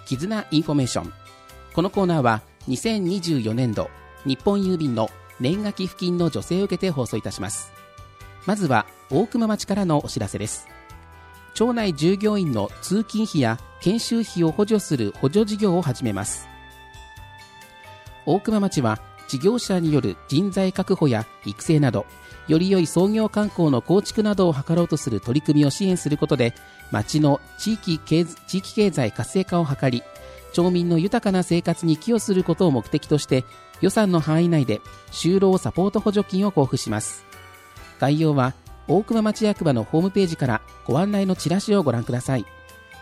絆インフォメーション。このコーナーは2024年度日本郵便の年賀寄付金の助成を受けて放送いたします。まずは大熊町からのお知らせです。町内従業員の通勤費や研修費を補助する補助事業を始めます。大熊町は事業者による人材確保や育成など、より良い創業観光の構築などを図ろうとする取り組みを支援することで、町の地域経済活性化を図り、町民の豊かな生活に寄与することを目的として、予算の範囲内で就労サポート補助金を交付します。概要は大熊町役場のホームページからご案内のチラシをご覧ください。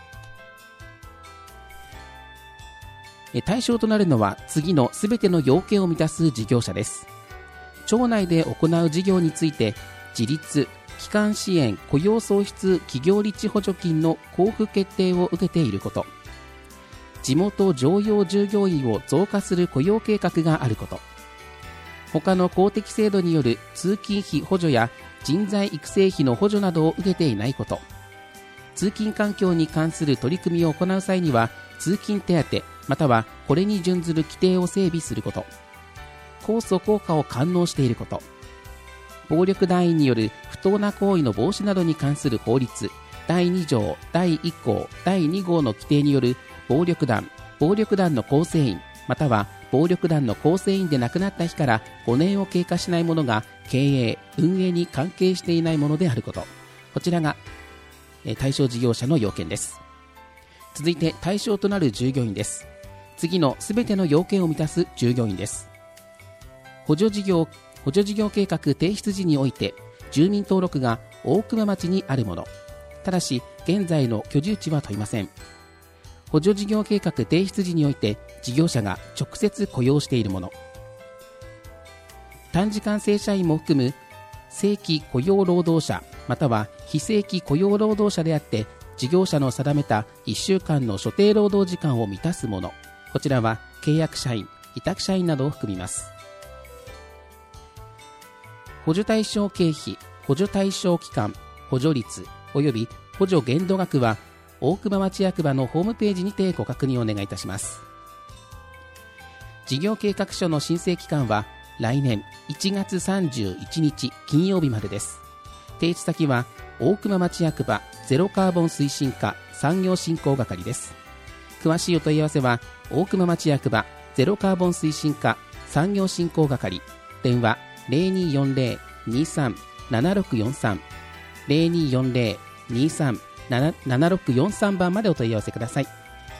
対象となるのは次のすべての要件を満たす事業者です。町内で行う事業について、自立、基幹支援、雇用創出企業立地補助金の交付決定を受けていること、地元常用従業員を増加する雇用計画があること、他の公的制度による通勤費補助や人材育成費の補助などを受けていないこと、通勤環境に関する取り組みを行う際には通勤手当またはこれに準ずる規定を整備すること、控訴効果を完納していること、暴力団員による不当な行為の防止などに関する法律第2条第1項第2号の規定による暴力団の構成員または暴力団の構成員で亡くなった日から5年を経過しないものが経営・運営に関係していないものであること、こちらが対象事業者の要件です。続いて対象となる従業員です。次のすべての要件を満たす従業員です。補助事業計画提出時において住民登録が大熊町にあるもの、ただし現在の居住地は問いません。補助事業計画提出時において事業者が直接雇用しているもの、短時間正社員も含む正規雇用労働者または非正規雇用労働者であって事業者の定めた1週間の所定労働時間を満たすもの、こちらは契約社員、委託社員などを含みます。補助対象経費、補助対象期間、補助率および補助限度額は大熊町役場のホームページにてご確認をお願いいたします。事業計画書の申請期間は来年1月31日金曜日までです。提出先は大熊町役場ゼロカーボン推進課産業振興係です。詳しいお問い合わせは大熊町役場ゼロカーボン推進課産業振興係、電話 0240-23-7643 0240-23-7643 番までお問い合わせください。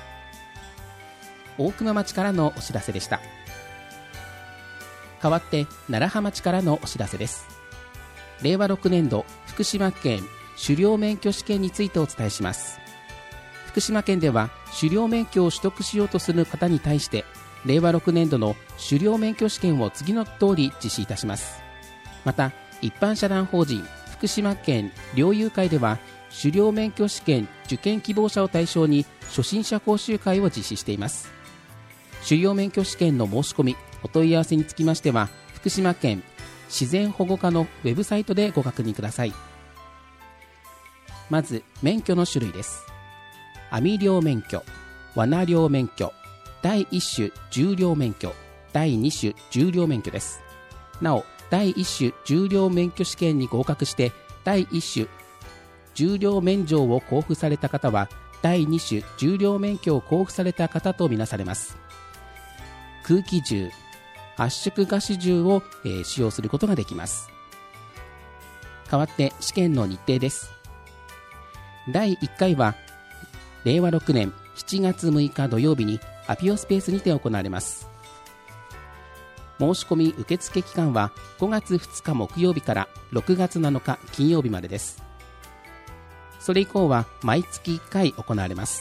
大熊町からのお知らせでした。代わって楢葉町からのお知らせです。令和6年度福島県狩猟免許試験についてお伝えします。福島県では狩猟免許を取得しようとする方に対して令和6年度の狩猟免許試験を次の通り実施いたします。また一般社団法人福島県猟友会では狩猟免許試験受験希望者を対象に初心者講習会を実施しています。狩猟免許試験の申し込みお問い合わせにつきましては福島県自然保護課のウェブサイトでご確認ください。まず免許の種類です。網猟免許、罠猟免許、第1種重猟免許、第2種重猟免許です。なお第1種重猟免許試験に合格して第1種重猟免状を交付された方は第2種重猟免許を交付された方とみなされます。空気銃、圧縮ガス銃を、使用することができます。代わって試験の日程です。第1回は令和6年7月6日土曜日にアピオスペースにて行われます。申し込み受付期間は5月2日木曜日から6月7日金曜日までです。それ以降は毎月1回行われます。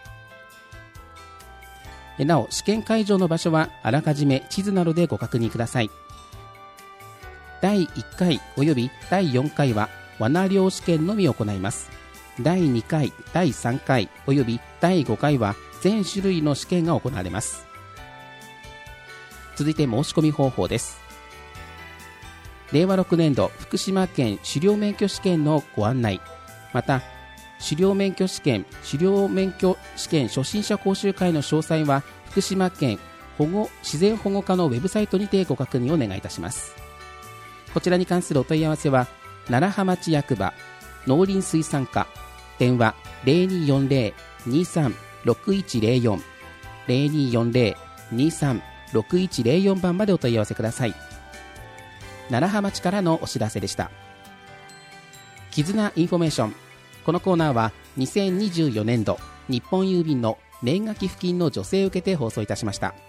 なお試験会場の場所はあらかじめ地図などでご確認ください。第1回および第4回は罠猟試験のみ行います。第2回、第3回および第5回は全種類の試験が行われます。続いて申し込み方法です。令和6年度福島県狩猟免許試験のご案内、また狩猟免許試験初心者講習会の詳細は福島県自然保護課のウェブサイトにてご確認をお願いいたします。こちらに関するお問い合わせは楢葉町役場農林水産課、電話 0240-236104 0240-236104 番までお問い合わせください。楢葉町からのお知らせでした。絆インフォメーション。このコーナーは2024年度日本郵便の年賀寄付金の助成を受けて放送いたしました。